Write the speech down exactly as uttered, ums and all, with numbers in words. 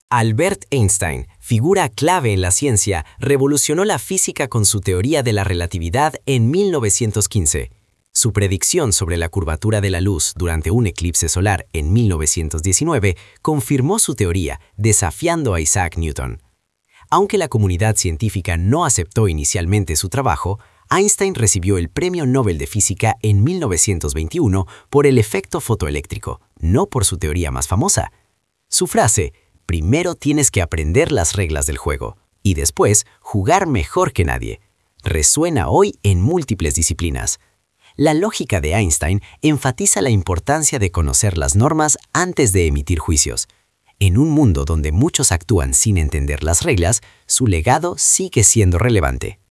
Albert Einstein, figura clave en la ciencia, revolucionó la física con su teoría de la relatividad en mil novecientos quince. Su predicción sobre la curvatura de la luz durante un eclipse solar en mil novecientos diecinueve confirmó su teoría, desafiando a Isaac Newton. Aunque la comunidad científica no aceptó inicialmente su trabajo, Einstein recibió el Premio Nobel de Física en mil novecientos veintiuno por el efecto fotoeléctrico, no por su teoría más famosa. Su frase, "Primero tienes que aprender las reglas del juego y después jugar mejor que nadie", resuena hoy en múltiples disciplinas. La lógica de Einstein enfatiza la importancia de conocer las normas antes de emitir juicios. En un mundo donde muchos actúan sin entender las reglas, su legado sigue siendo relevante.